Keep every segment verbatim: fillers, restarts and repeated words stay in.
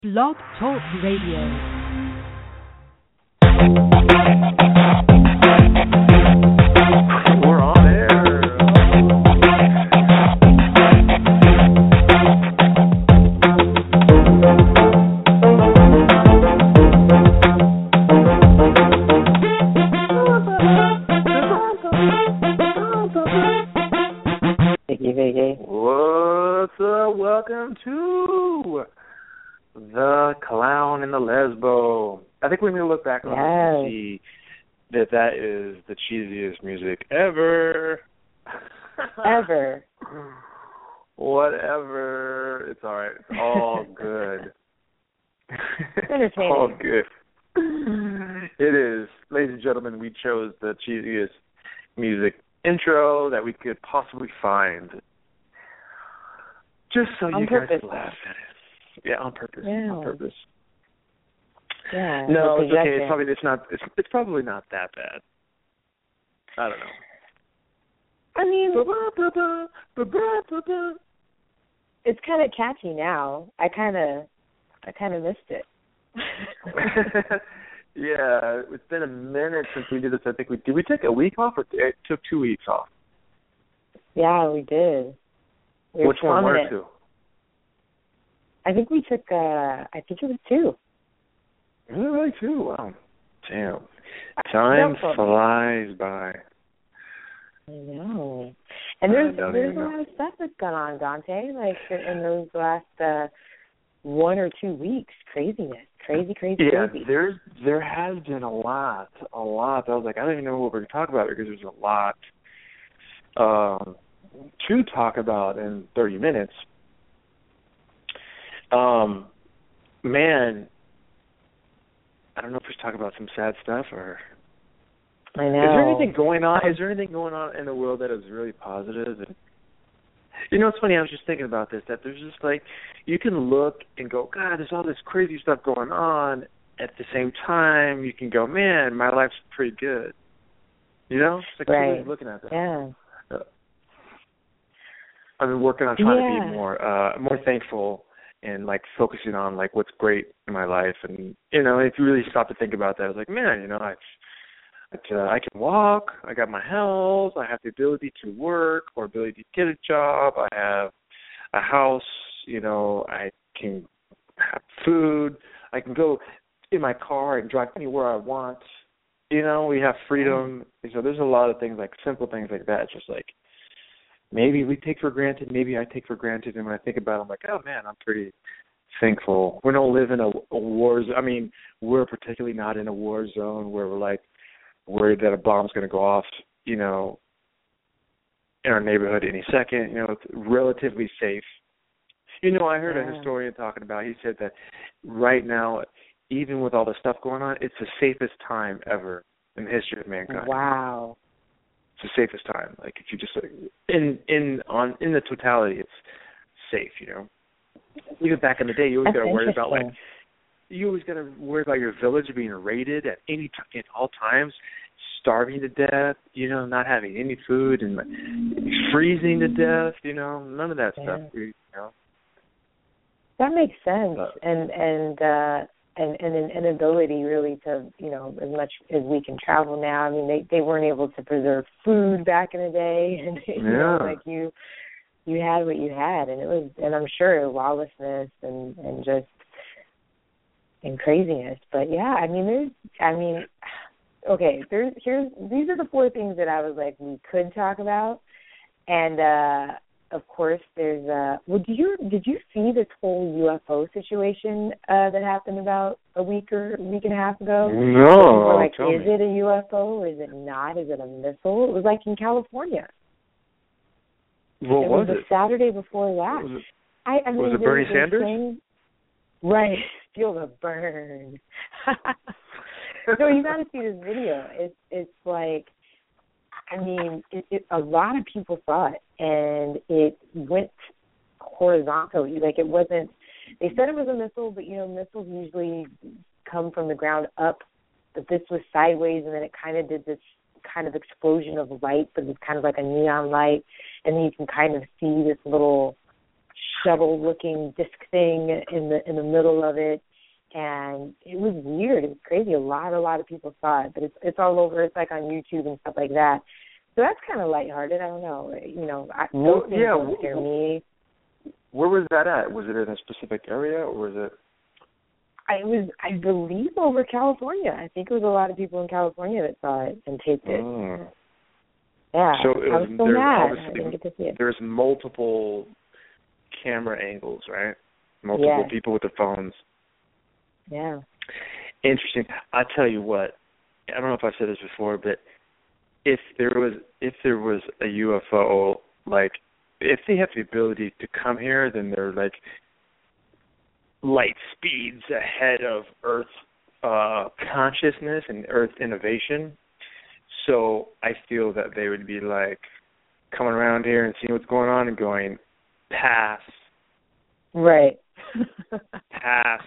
Blog Talk Radio. We're on air. Vicky, Vicky. What's up? Welcome to The Clown and the Lesbo. I think we need to look back on Yes. it and see that that is the cheesiest music ever. Ever. Whatever. It's all right. It's all good. It's entertaining. all good. It is. Ladies and gentlemen, we chose the cheesiest music intro that we could possibly find. Just so On you purpose. guys laugh at it. Yeah, on purpose. Yeah. On purpose. Yeah. No, we're it's okay. projecting. It's probably it's not it's it's probably not that bad. I don't know. I mean, it's kind of catchy now. I kind of, I kind of missed it. Yeah, it's been a minute since we did this. I think we did. We take a week off, or it took two weeks off. Yeah, we did. We were Which one? One filming or it. two? I think we took. Uh, I think it was two. Really, two? Wow. Damn. Time No flies by. I know. And there's I don't there's a even know. lot of stuff that's gone on, Dante. Like in those last uh, one or two weeks, craziness, crazy, crazy, Yeah, crazy. there's there has been a lot, a lot. I was like, I don't even know what we're going to talk about because there's a lot um, to talk about in thirty minutes. Um, man, I don't know if we should talk about some sad stuff or. I know. Is there anything going on? Is there anything going on in the world that is really positive? And you know, it's funny. I was just thinking about this. That there's just like you can look and go, God, there's all this crazy stuff going on. At the same time, you can go, man, my life's pretty good. You know, it's like Right. somebody's looking at that. Yeah. Uh, I've been working on trying to Yeah. be more, uh, more thankful and like focusing on like what's great in my life. And you know, if you really stop to think about that, I was like, man, you know, I. But, uh, I can walk, I got my health, I have the ability to work or ability to get a job, I have a house, you know, I can have food, I can go in my car and drive anywhere I want, you know, we have freedom. So there's a lot of things, like simple things like that, just like maybe we take for granted, maybe I take for granted, and when I think about it, I'm like, oh, man, I'm pretty thankful. We don't live in a, a war zone. I mean, we're particularly not in a war zone where we're like, worried that a bomb's going to go off, you know, in our neighborhood any second. You know, it's relatively safe. You know, I heard Yeah. a historian talking about, he said that right now, even with all the stuff going on, it's the safest time ever in the history of mankind. Wow. It's the safest time. Like, if you just, in in on in the totality, it's safe, you know. Even back in the day, you always That's got to worry about, like, interesting. you always got to worry about your village being raided at any t- at all times, starving to death, you know, not having any food and like, freezing to death, you know, none of that Yeah. stuff, you know. That makes sense, Uh, and and uh, and and an inability really to, you know, as much as we can travel now. I mean, they they weren't able to preserve food back in the day, and you know, Yeah. like you you had what you had, and it was, and I'm sure lawlessness and and just and craziness. But yeah, I mean, there's, I mean, okay, there's here's these are the four things that I was like we could talk about, and uh, of course there's uh, well, did you did you see this whole U F O situation uh, that happened about a week or a week and a half ago? No, People were like, tell is me. it a U F O or is it not? Is it a missile? It was like in California. What it was was it? the Saturday before that. Was it, I, I mean, was it they're- Bernie they're Sanders? saying- right, feel the burn. No, you got to see this video. It's it's like, I mean, it, it, a lot of people saw it, and it went horizontally. Like it wasn't. They said it was a missile, but you know, missiles usually come from the ground up. But this was sideways, and then it kind of did this kind of explosion of light, but it's kind of like a neon light, and then you can kind of see this little shuttle-looking disc thing in the in the middle of it, and it was weird. It was crazy. A lot, a lot of people saw it, but it's it's all over. It's like on YouTube and stuff like that. So that's kind of lighthearted. I don't know. You know, I, those well, things yeah, don't scare me. Where was that at? Was it in a specific area, or was it? I was, I believe, over California. I think it was a lot of people in California that saw it and taped it. Mm. Yeah, so it I was, was so mad. I didn't get to see it. There's multiple camera angles, right? Multiple yes. people with the phones. Yeah. Interesting. I tell you what, I don't know if I've said this before, but if there was if there was a U F O, like if they have the ability to come here, then they're like light speeds ahead of Earth uh, consciousness and Earth innovation. So I feel that they would be like coming around here and seeing what's going on and going, pass. Right. Pass.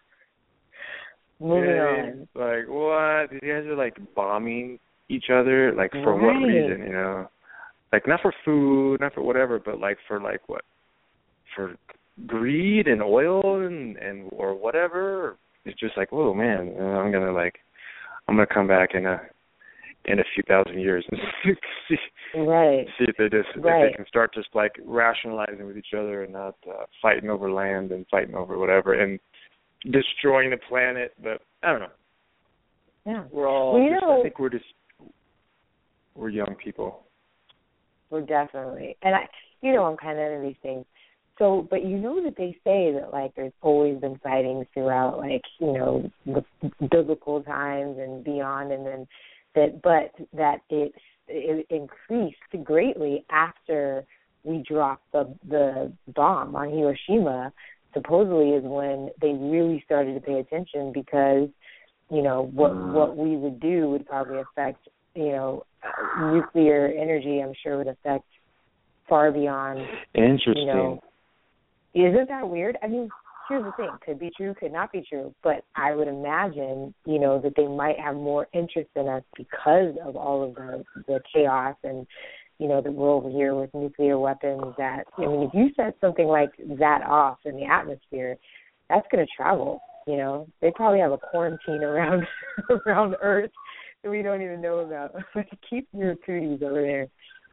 Moving yeah, on. Like, what? These guys are like bombing each other, like for right. what reason, you know? Like not for food, not for whatever, but like for like what? For greed and oil and, and or whatever. It's just like, oh man, I'm gonna like, I'm gonna come back in a in a few thousand years and see, right. see if they just right. if they can start just like rationalizing with each other and not uh, fighting over land and fighting over whatever and destroying the planet. But I don't know. Yeah, we're all. Well, you just, know, I think we're just we're young people. We're definitely, and I, you know, I'm kind of into these things. So, but you know that they say that, like, there's always been sightings throughout, like, you know, the biblical times and beyond, and then that, but that it, it increased greatly after we dropped the the bomb on Hiroshima. Supposedly is when they really started to pay attention because, you know, what what we would do would probably affect, you know, nuclear energy. I'm sure would affect far beyond. Interesting. You know, isn't that weird? I mean, here's the thing: could be true, could not be true. But I would imagine, you know, that they might have more interest in us because of all of the the chaos and, you know, that we're over here with nuclear weapons. That I mean, if you set something like that off in the atmosphere, that's going to travel. You know, they probably have a quarantine around around Earth that we don't even know about. Keep your cooties over there.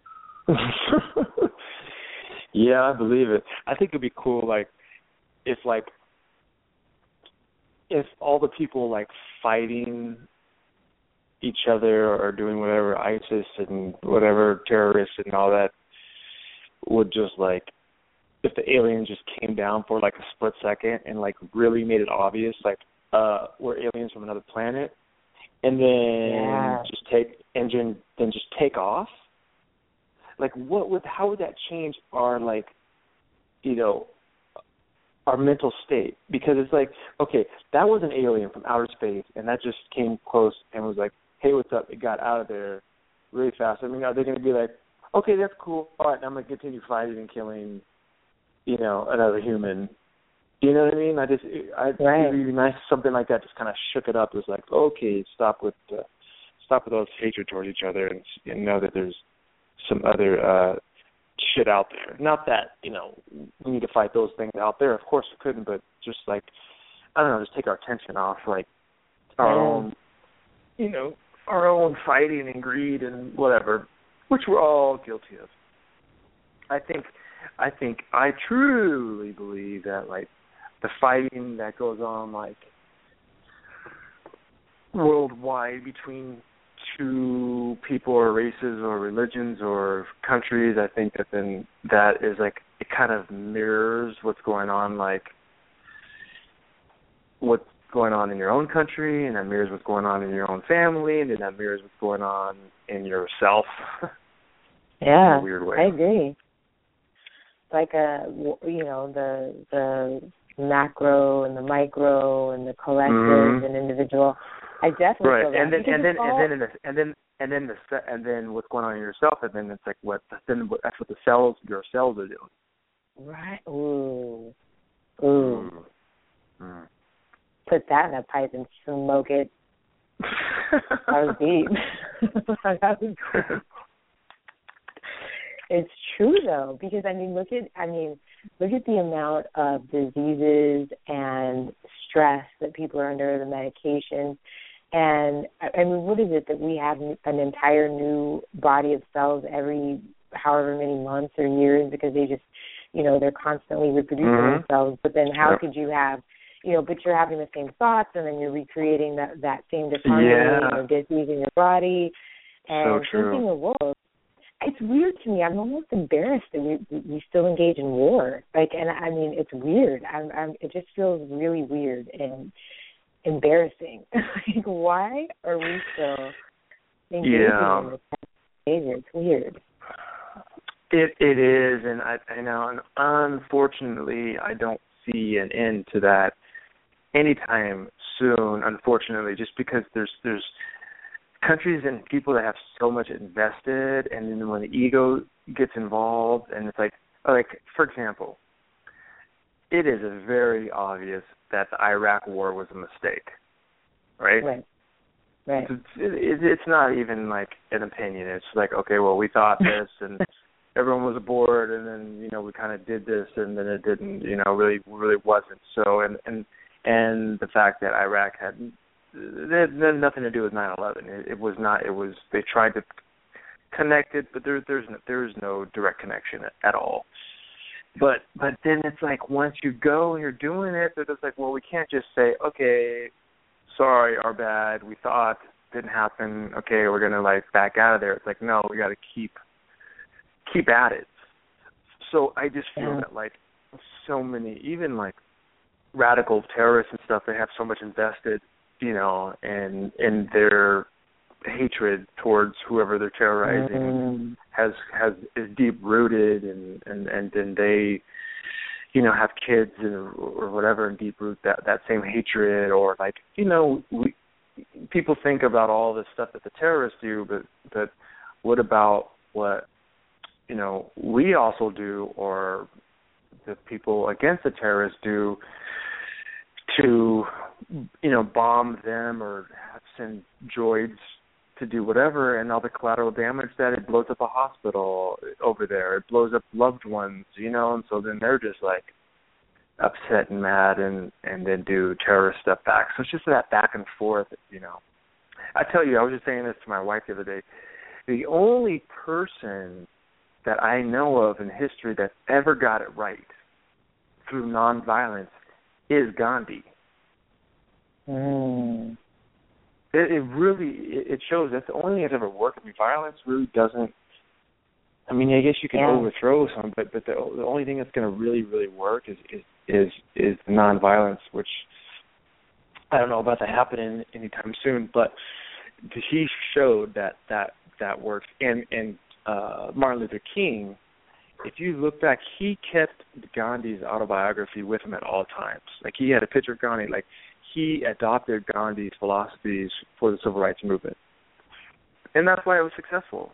Yeah, I believe it. I think it'd be cool, like, if, like, if all the people, like, fighting each other or doing whatever, ISIS and whatever, terrorists and all that, would just, like, if the aliens just came down for, like, a split second and, like, really made it obvious, like, uh, we're aliens from another planet, and then yeah. just take, and then, then just take off. Like, what would, how would that change our, like, you know, our mental state? Because it's like, okay, that was an alien from outer space, and that just came close and was like, hey, what's up? It got out of there really fast. I mean, are they going to be like, okay, that's cool. All right, now I'm going to continue fighting and killing, you know, another human. You know what I mean? I just, I, right. it'd be nice if something like that just kind of shook it up. It was like, okay, stop with, uh, stop with all this hatred towards each other and, and know that there's some other uh, shit out there. Not that, you know, we need to fight those things out there. Of course we couldn't, but just like, I don't know, just take our attention off, like, our yeah. own, you know, our own fighting and greed and whatever, which we're all guilty of. I think, I think, I truly believe that, like, the fighting that goes on, like, worldwide between two people or races or religions or countries, I think that then that is like, it kind of mirrors what's going on, like what's going on in your own country, and that mirrors what's going on in your own family, and then that mirrors what's going on in yourself. Yeah, in a weird way. I agree. Like a, you know, the the macro and the micro and the collective mm-hmm. and individual. I definitely right. feel that. And then and then, all... and then and then and then and then the and then what's going on in yourself, and then it's like what then that's what the cells your cells are doing. Right. Ooh. Ooh. Mm. Mm. Put that in a pipe and smoke it. That was deep. That was deep. It's true though, because I mean, look at I mean, look at the amount of diseases and stress that people are under, the medications. And, I mean, what is it that we have an entire new body of cells every however many months or years because they just, you know, they're constantly reproducing mm-hmm. themselves. But then how yep. could you have, you know, but you're having the same thoughts and then you're recreating that, that same disharmony yeah. or disease in your body. And so true. thinking of war, it's weird to me. I'm almost embarrassed that we we still engage in war. Like, and I mean, it's weird. I'm, I'm it just feels really weird and embarrassing. Like, why are we still engaging yeah. in this kind of behavior? It's weird. It it is, and I, I know, and unfortunately, I don't see an end to that anytime soon. Unfortunately, just because there's there's countries and people that have so much invested, and then when the ego gets involved, and it's like, like for example, it is very obvious that the Iraq War was a mistake, right? Right. Right. It's, it, it's not even like an opinion. It's like, okay, well, we thought this, and everyone was aboard, and then, you know, we kind of did this, and then it didn't, you know, really, really wasn't. So, and and and the fact that Iraq had, it had nothing to do with nine eleven. It, it was not. It was they tried to connect it, but there, there's no, there's no direct connection at, at all. But but then it's like once you go and you're doing it, they're just like, well, we can't just say, okay, sorry, our bad, we thought, didn't happen, okay, we're going to, like, back out of there. It's like, no, we got to keep keep at it. So I just feel yeah. that, like, so many, even, like, radical terrorists and stuff, they have so much invested, you know, in, in their hatred towards whoever they're terrorizing mm-hmm. has has is deep-rooted, and, and, and then they, you know, have kids and, or whatever and deep-root that, that same hatred, or, like, you know, we, people think about all this stuff that the terrorists do, but, but what about what, you know, we also do, or the people against the terrorists do to, you know, bomb them or send droids to do whatever, and all the collateral damage that it blows up a hospital over there. It blows up loved ones, you know, and so then they're just, like, upset and mad and, and then do terrorist stuff back. So it's just that back and forth, you know. I tell you, I was just saying this to my wife the other day. The only person that I know of in history that ever got it right through nonviolence is Gandhi. Mm. It, it really, it shows that's the only thing that's ever worked. I mean, violence really doesn't, I mean, I guess you can yeah. overthrow some, but, but the, the only thing that's going to really, really work is, is, is, is nonviolence, which I don't know about that happening anytime soon, but he showed that that, that works. And, and uh, Martin Luther King, if you look back, he kept Gandhi's autobiography with him at all times. Like, he had a picture of Gandhi, like, he adopted Gandhi's philosophies for the civil rights movement. And that's why it was successful.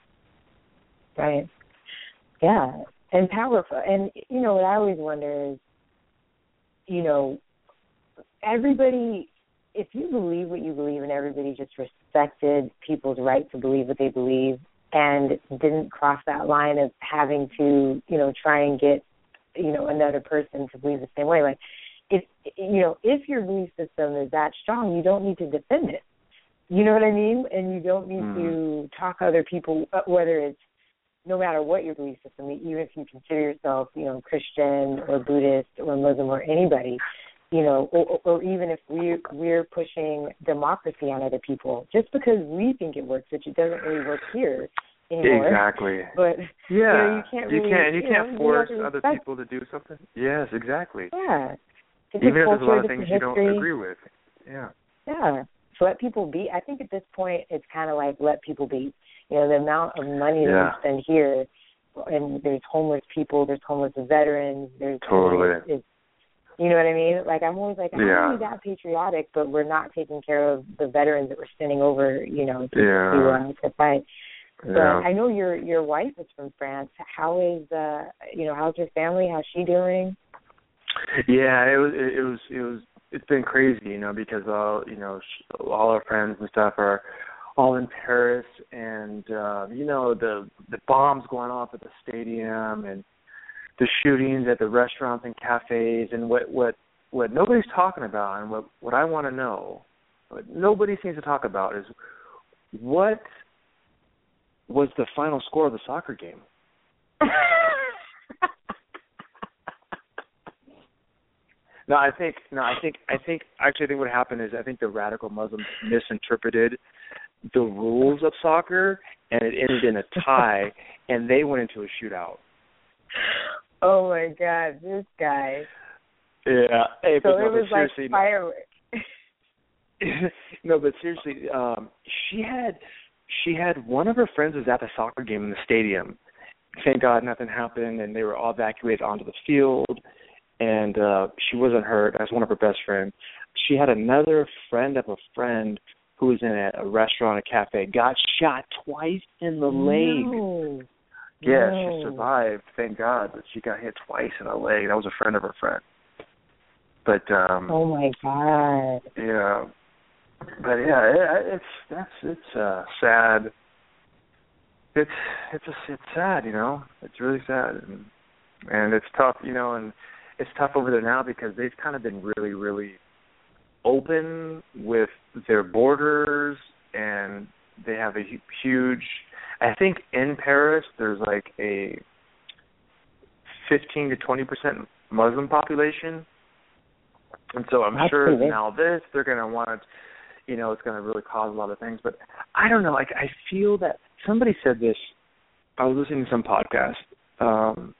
Right. Yeah. And powerful. And, you know, what I always wonder is, you know, everybody, if you believe what you believe and everybody just respected people's right to believe what they believe and didn't cross that line of having to, you know, try and get, you know, another person to believe the same way, like, if, you know, if your belief system is that strong, you don't need to defend it. You know what I mean? And you don't need mm. to talk other people, whether it's no matter what your belief system, even if you consider yourself, you know, Christian or Buddhist or Muslim or anybody, you know, or, or even if we're, we're pushing democracy on other people, just because we think it works, which it doesn't really work here anymore. Exactly. But, yeah. you know, you can't you really, can't, you, you can't know, force you other people to do something. Yes, exactly. Yeah. Even if there's a lot of things history. you don't agree with. Yeah. Yeah. So let people be. I think at this point it's kind of like let people be. You know, the amount of money that yeah. we spend here, and there's homeless people, there's homeless veterans, there's totally. It's, it's, you know what I mean? Like, I'm always like, how yeah. are we that patriotic, but we're not taking care of the veterans that we're sending over, you know, to yeah. to, uh, to fight. Yeah. But I know your your wife is from France. How is uh you know how's your family? How's she doing? Yeah, it was it, it was it was it's been crazy, you know, because all you know all our friends and stuff are all in Paris, and uh, you know the the bombs going off at the stadium, and the shootings at the restaurants and cafes, and what what, what nobody's talking about, and what, what I want to know, what nobody seems to talk about, is what was the final score of the soccer game? No, I think no, I think I think actually I think what happened is I think the radical Muslims misinterpreted the rules of soccer, and it ended in a tie, and they went into a shootout. Oh my God, this guy! Yeah, hey, so but no, it was but seriously, like fireworks. No, but seriously, um, she had she had one of her friends was at the soccer game in the stadium. Thank God nothing happened, and they were all evacuated onto the field. And uh, she wasn't hurt. That's one of her best friends. She had another friend of a friend who was in a, a restaurant, a cafe, got shot twice in the leg. No. Yeah, no. she survived, thank God, but she got hit twice in the leg. That was a friend of her friend. But um, oh my God. Yeah, but yeah, it, it's that's it's uh, sad. It's it's just, it's sad, you know. It's really sad, and and it's tough, you know, and. It's tough over there now because they've kind of been really, really open with their borders, and they have a huge, I think in Paris there's like a fifteen to twenty percent Muslim population. And so I'm That's sure crazy. now this, they're going to want, you know, it's going to really cause a lot of things. But I don't know, like I feel that somebody said this, I was listening to some podcast, um,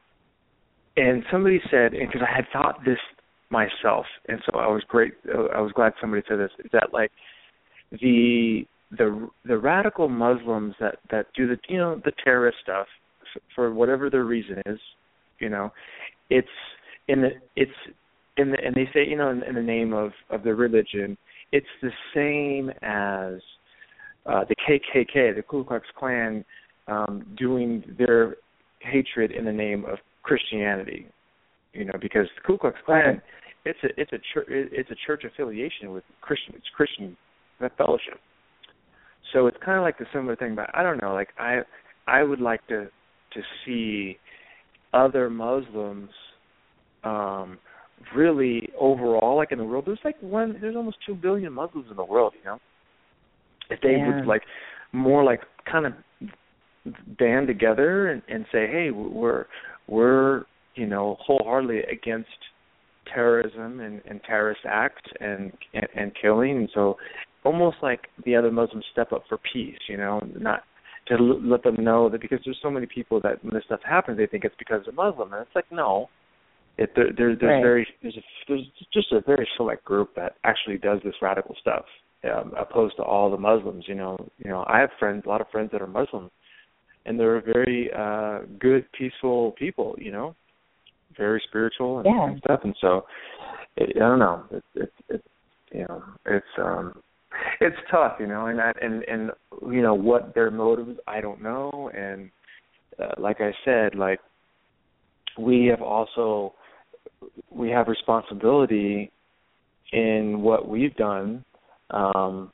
and somebody said, and because I had thought this myself, and so I was great. I was glad somebody said this. Is that like the the the radical Muslims that, that do the you know the terrorist stuff for whatever their reason is, you know, it's in the it's in the and they say you know in, in the name of, of their religion, it's the same as uh, the K K K, the Ku Klux Klan, um, doing their hatred in the name of Christianity, you know, because the Ku Klux Klan, it's a it's a church it's a church affiliation with Christian it's Christian fellowship. So it's kind of like the similar thing, but I don't know. Like I I would like to to see other Muslims um, really overall, like in the world. There's like one. There's almost two billion Muslims in the world. You know, if they yeah. would like more like kind of band together and, and say, hey, we're we're you know wholeheartedly against terrorism and, and terrorist acts and, and and killing, and so almost like the other Muslims step up for peace, you know, not to l- let them know that because there's so many people that when this stuff happens, they think it's because they're Muslim, and it's like no, it there, there there's right. very there's a, there's just a very select group that actually does this radical stuff, um, opposed to all the Muslims, you know. You know, I have friends, a lot of friends that are Muslim, and they're very uh, good, peaceful people, you know, very spiritual and, yeah. and stuff. And so, it, I don't know, it, it, it, you know, it's um, it's tough, you know, and that, and and you know what their motives, I don't know. And uh, like I said, like we have also we have responsibility in what we've done um,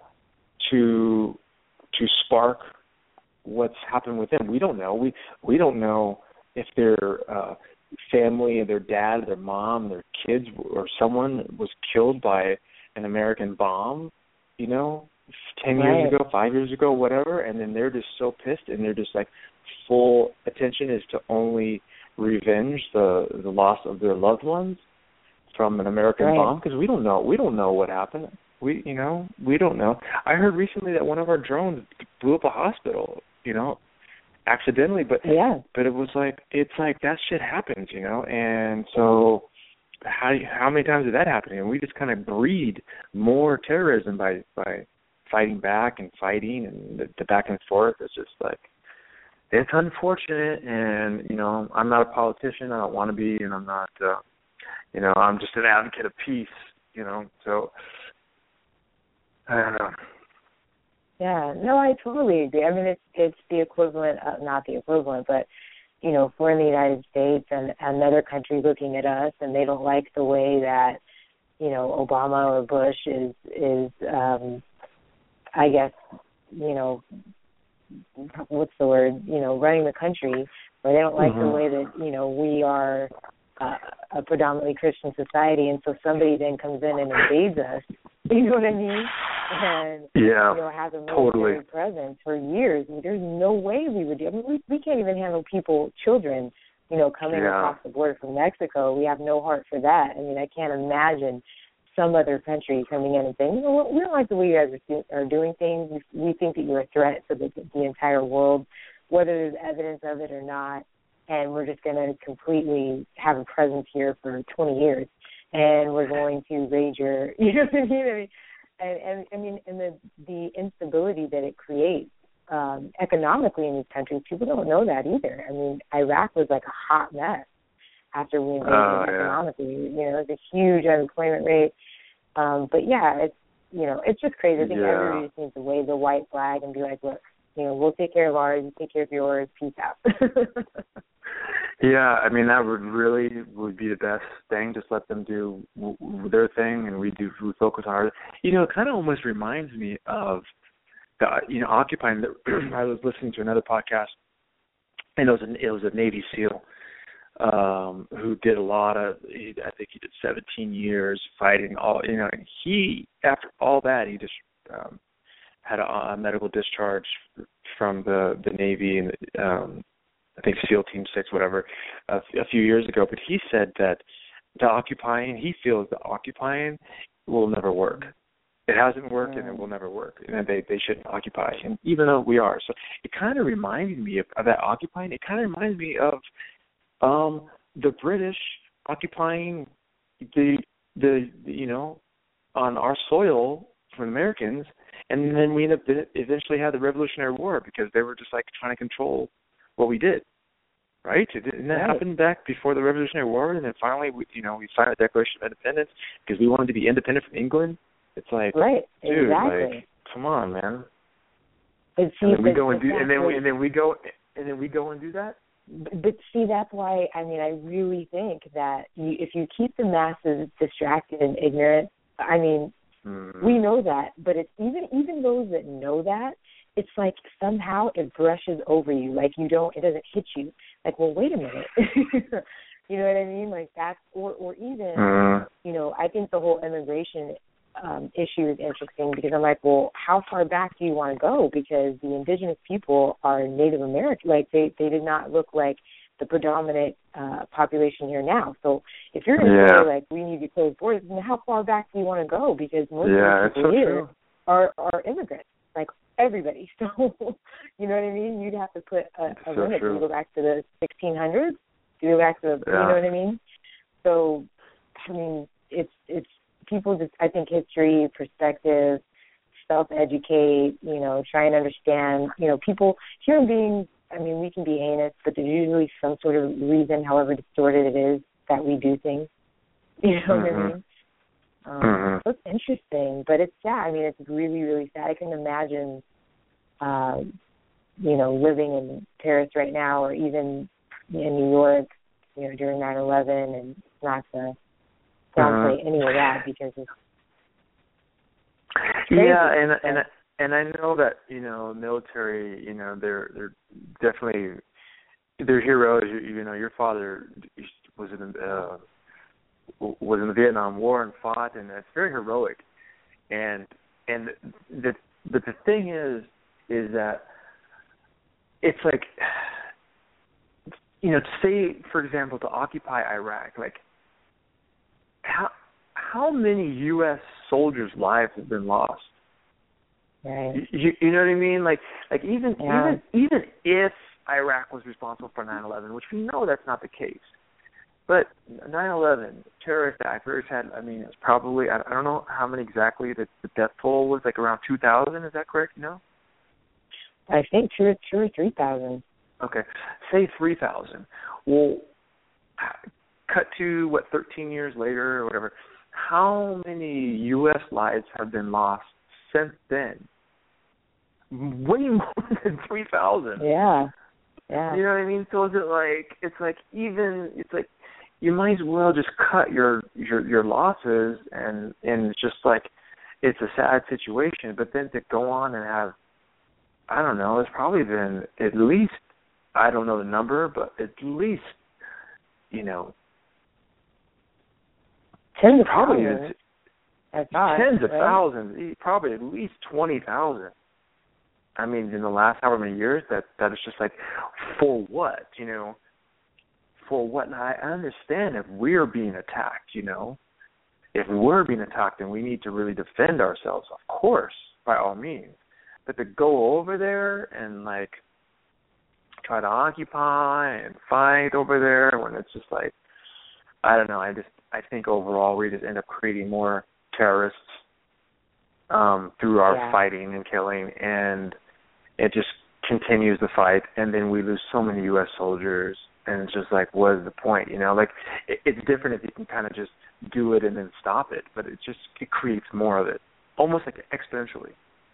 to to spark what's happened with them. We don't know. We we don't know if their uh, family, their dad, their mom, their kids, or someone was killed by an American bomb, you know, ten right. years ago, five years ago, whatever, and then they're just so pissed, and they're just like full attention is to only revenge the the loss of their loved ones from an American right. bomb, because we don't know. We don't know what happened. We, you know, we don't know. I heard recently that one of our drones blew up a hospital, you know, accidentally, but yeah. but it was like it's like that shit happens, you know, and so how how many times did that happen? And we just kind of breed more terrorism by by fighting back and fighting and the, the back and forth. It's just like it's unfortunate, and you know, I'm not a politician. I don't want to be, and I'm not, uh, you know, I'm just an advocate of peace, you know. So I don't know. Yeah, no, I totally agree. I mean, it's it's the equivalent, of, not the equivalent, but, you know, if we're in the United States and another country looking at us and they don't like the way that, you know, Obama or Bush is, is um, I guess, you know, what's the word, you know, running the country, or they don't like mm-hmm. the way that, you know, we are uh, a predominantly Christian society, and so somebody then comes in and invades us, you know what I mean? And, yeah, you know, has a military totally. presence for years. I mean, there's no way we would do I mean, we, we can't even handle people, children, you know, coming yeah. across the border from Mexico. We have no heart for that. I mean, I can't imagine some other country coming in and saying, you know what, we don't like the way you guys are, do, are doing things. We, we think that you're a threat to the, the entire world, whether there's evidence of it or not, and we're just going to completely have a presence here for twenty years, and we're going to raid your, you know what I mean? I mean and, and I mean, and the, the instability that it creates um, economically in these countries, people don't know that either. I mean, Iraq was like a hot mess after we invaded oh, it yeah. economically. You know, it's a huge unemployment rate. Um, but yeah, it's, you know, it's just crazy. I think yeah. everybody just needs to wave the white flag and be like, look, you know, we'll take care of ours, you take care of yours, peace out. Yeah, I mean, that would really would be the best thing. Just let them do w- w- their thing, and we do we focus on ours. You know, it kind of almost reminds me of the, you know, occupying. The, I was listening to another podcast, and it was a, it was a Navy SEAL um, who did a lot of. He, I think he did seventeen years fighting. All you know, and he after all that, he just um, had a, a medical discharge from the the Navy and. Um, I think SEAL Team Six, whatever, a, a few years ago. But he said that the occupying, he feels the occupying will never work. It hasn't worked, mm. and it will never work. And they they shouldn't occupy, and even though we are. So it kind of reminded me of, of that occupying. It kind of reminds me of um, the British occupying the the you know on our soil from Americans, and then we ended up eventually had the Revolutionary War because they were just like trying to control what we did, right? Didn't that right. happen back before the Revolutionary War? And then finally, we, you know, we signed the Declaration of Independence because we wanted to be independent from England. It's like, right, dude, exactly. like, come on, man. But see, and then we but, go and do, exactly. and then we, and then we go, and then we go and do that. But, but see, that's why. I mean, I really think that you, if you keep the masses distracted and ignorant, I mean, hmm. we know that. But it's even even those that know that. It's like somehow it brushes over you, like you don't, it doesn't hit you. Like, well, wait a minute. You know what I mean? Like that's, or, or even, mm. you know, I think the whole immigration um, issue is interesting because I'm like, well, how far back do you want to go? Because the indigenous people are Native American. Like they, they did not look like the predominant uh, population here now. So if you're going to yeah. say, like, we need to close borders, then how far back do you want to go? Because most yeah, of the people so here true. are, are immigrants. Like, everybody. So, you know what I mean? You'd have to put a, a so limit. True. Do you go back to the sixteen hundreds? Do you go back to the, yeah. you know what I mean? So, I mean, it's, it's people just, I think history, perspective, self-educate, you know, try and understand, you know, people, human beings, I mean, we can be heinous, but there's usually some sort of reason, however distorted it is, that we do things. You know mm-hmm. what I mean? Um, mm-hmm. So it's interesting, but it's sad. I mean, it's really, really sad. I can imagine, uh, you know, living in Paris right now or even in New York, you know, during nine eleven, and not to downplay uh, any of that because it's crazy. Yeah, and and and I know that, you know, military, you know, they're they're definitely they're heroes. You, you know, your father was in uh, was in the Vietnam War and fought, and it's very heroic. And and the but the thing is is that it's like, you know, to say, for example, to occupy Iraq, like how how many U S soldiers' lives have been lost? Right. You, you know what I mean? Like like even yeah. even even if Iraq was responsible for nine eleven, which we know that's not the case. But nine eleven, terrorist actors had, I mean, it's probably, I, I don't know how many exactly, the, the death toll was, like around two thousand, is that correct, you know? I think two, two or three thousand. Okay, say three thousand. Well, cut to, what, thirteen years later or whatever, how many U S lives have been lost since then? Way more than three thousand. Yeah, yeah. You know what I mean? So is it like, it's like even, it's like, you might as well just cut your, your your losses, and and it's just like, it's a sad situation. But then to go on and have, I don't know, it's probably been at least, I don't know the number, but at least, you know, tens of probably thousands. I thought, tens of right? thousands, probably at least twenty thousand. I mean, in the last however many years, that that is just like, for what, you know? For what? And I understand if we're being attacked, you know? If we're being attacked, then we need to really defend ourselves, of course, by all means. But to go over there and, like, try to occupy and fight over there when it's just like, I don't know, I just, I think overall we just end up creating more terrorists um, through our yeah. fighting and killing, and it just continues the fight, and then we lose so many U S soldiers, and it's just like, what is the point, you know? Like, it, it's different if you can kind of just do it and then stop it, but it just, it creates more of it, almost like exponentially.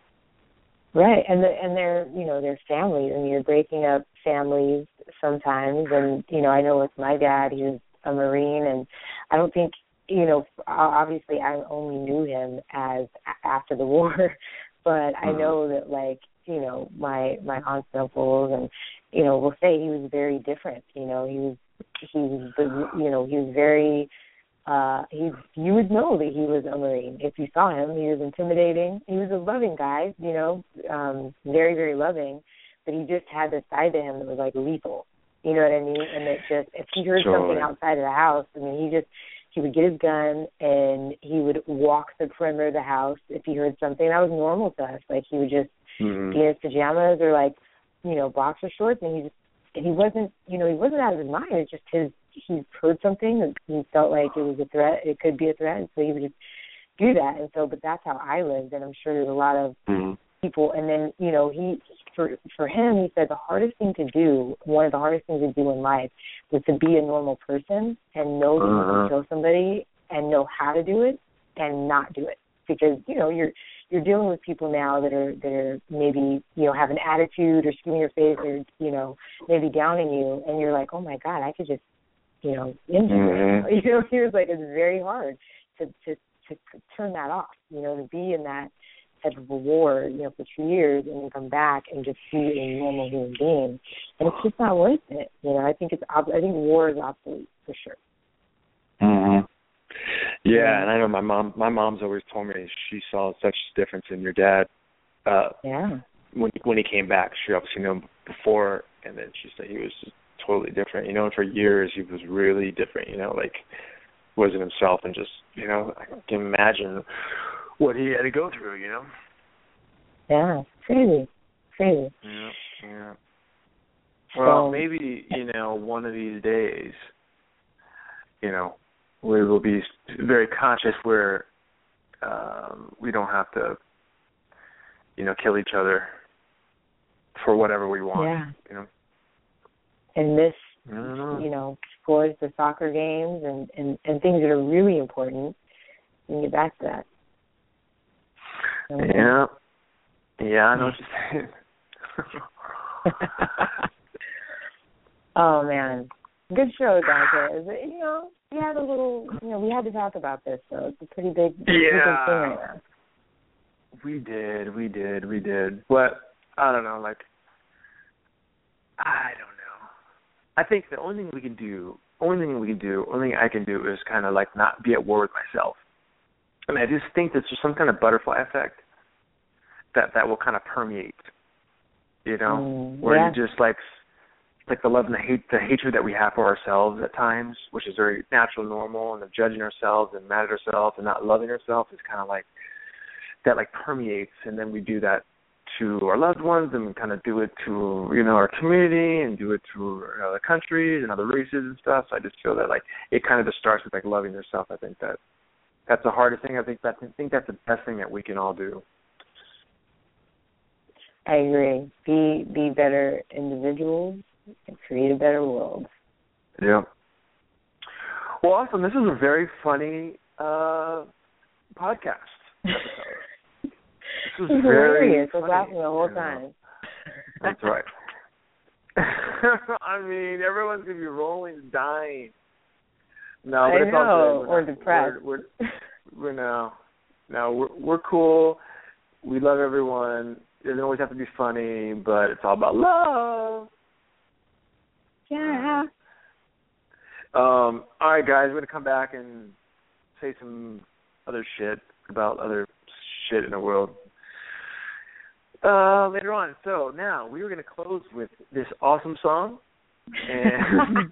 Right, and the, and they're, you know, they're families, and you're breaking up families sometimes, and, you know, I know with my dad, he was a Marine, and I don't think, you know, obviously I only knew him as after the war, but I know that, like, you know, my my aunts and uncles, and, you know, will say he was very different. You know, he was he was you know he was very uh, he you would know that he was a Marine if you saw him. He was intimidating. He was a loving guy, you know, um, very very loving, but he just had this side to him that was like lethal. You know what I mean? And it just if he heard Sure. something outside of the house, I mean, he just he would get his gun and he would walk the perimeter of the house if he heard something. That was normal to us. Like, he would just mm-hmm. be in his pajamas or, like, you know, boxer shorts, and he just, and he wasn't, you know, he wasn't out of his mind. It's just his, he heard something and he felt like it was a threat, it could be a threat, and so he would just do that. And so, but that's how I lived, and I'm sure there's a lot of mm-hmm. people. And then, you know, he, for for him, he said the hardest thing to do, one of the hardest things to do in life, was to be a normal person and know that uh-huh. you can kill somebody and know how to do it and not do it. Because, you know, you're you're dealing with people now that are that are maybe, you know, have an attitude or screaming your face or, you know, maybe downing you, and you're like, oh my God, I could just, you know, end you. Mm-hmm. You know, he was like, it's very hard to, to to turn that off. You know, to be in that type of a war, you know, for two years and then come back and just be a normal human being, and it's just not worth it. You know, I think it's I think war is obsolete for sure. Mm-hmm. Yeah, and I know my mom. My mom's always told me she saw such difference in your dad. Uh, yeah. When when he came back, she obviously knew him before, and then she said he was just totally different. You know, and for years he was really different. You know, like wasn't himself, and just you know, I can imagine what he had to go through. You know. Yeah, crazy, crazy. Yeah, yeah. Well, So, maybe you know one of these days, you know. We will be very conscious where um, we don't have to, you know, kill each other for whatever we want. Yeah. You know. And miss, know. you know, sports, the soccer games, and, and, and things that are really important. And get back to that. Okay. Yeah. Yeah, I know what you're saying. Oh man, good show, Dante. You know. We had a little, you know, we had to talk about this, so it's a pretty big, pretty yeah. big thing right now. We did, we did, we did. But, I don't know, like, I don't know. I think the only thing we can do, only thing we can do, only thing I can do is kind of, like, not be at war with myself. I mean, I just think there's just some kind of butterfly effect that, that will kind of permeate, you know, mm, where yeah. you just, like, like the love and the hate, the hatred that we have for ourselves at times, which is very natural, normal, and the judging ourselves and mad at ourselves and not loving ourselves is kind of like that, like permeates, and then we do that to our loved ones, and we kind of do it to you know our community and do it to other countries and other races and stuff. So I just feel that like it kind of just starts with like loving yourself. I think that that's the hardest thing. I think that I think that's the best thing that we can all do. I agree. Be be better individuals and create a better world. Yeah. Well, awesome. This is a very funny uh, podcast episode. This was It's very hilarious. I was funny. laughing the whole Yeah. time. That's right. I mean, everyone's going to be rolling, dying. No, but I it's all know, good. We're or not, depressed. We're, we're, we're no, no, we're, we're cool. We love everyone. It doesn't always have to be funny, but it's all about love. Yeah. Um, all right, guys, we're going to come back and say some other shit about other shit in the world uh, later on. So now we were going to close with this awesome song. And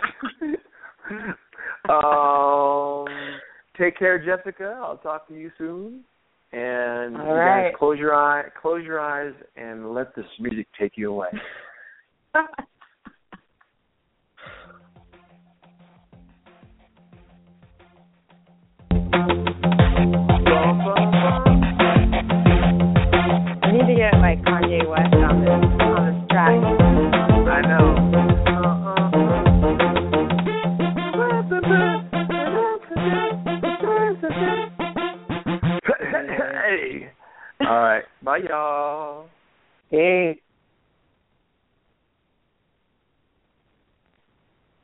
um, take care, Jessica. I'll talk to you soon. And all you right. guys close your eye, close your eyes, and let this music take you away. I need to get like Kanye West on this on this track. I know. Hey. All right. Bye, y'all. Hey.